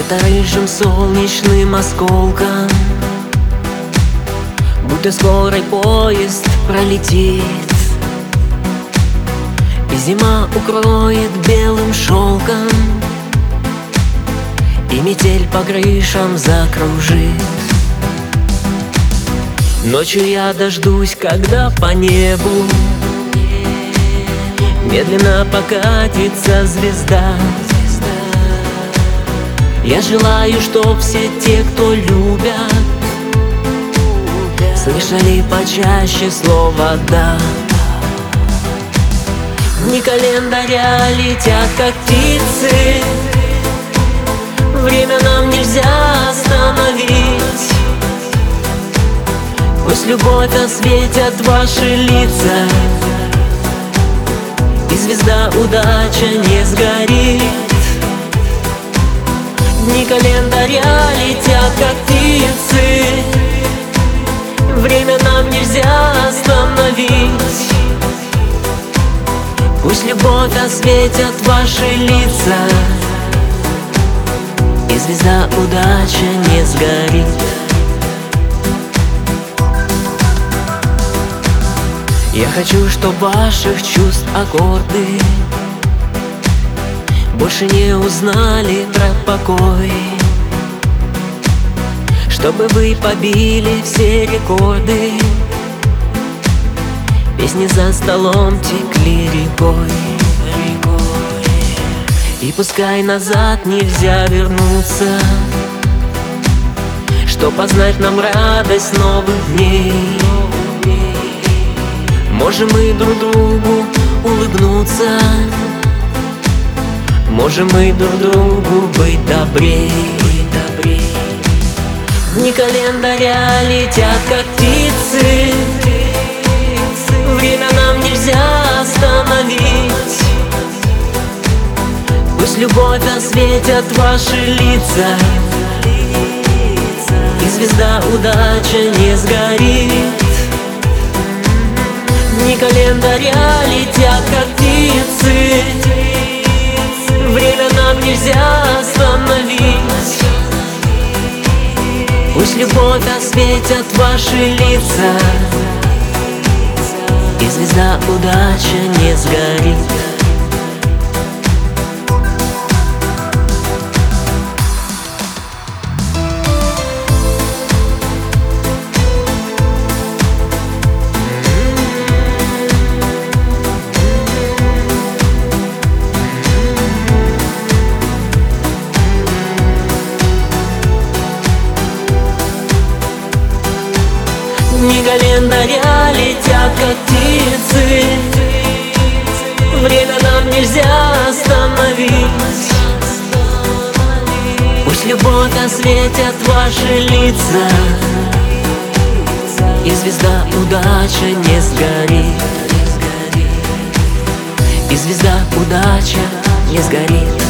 Желто-рыжим солнечным осколком, будто скорый поезд пролетит, и зима укроет белым шелком, и метель по крышам закружит. Ночью я дождусь, когда по небу медленно покатится звезда. Я желаю, чтоб все те, кто любят, слышали почаще слово «да». Дни календаря летят, как птицы, время нам нельзя остановить. Пусть любовь осветят ваши лица, и звезда удача не сгорит. Дни календаря летят, как птицы, время нам нельзя остановить. Пусть любовь осветят ваши лица, и звезда удача не сгорит. Я хочу, чтоб ваших чувств аккорды больше не узнали про покой, чтобы вы побили все рекорды, песни за столом текли рекой. И пускай назад нельзя вернуться, чтоб познать нам радость новых дней. Можем мы друг другу улыбнуться, можем мы друг другу быть добрей. Дни календаря летят, как птицы, время нам нельзя остановить. Пусть любовь осветят ваши лица, и звезда удача не сгорит. Дни календаря летят, как птицы, время нам нельзя остановить. Пусть любовь осветят ваши лица, и звезда удача не сгорит. Дни календаря летят, как птицы, время нам нельзя остановить. Пусть любовь осветят ваши лица, и звезда удача не сгорит. И звезда удача не сгорит.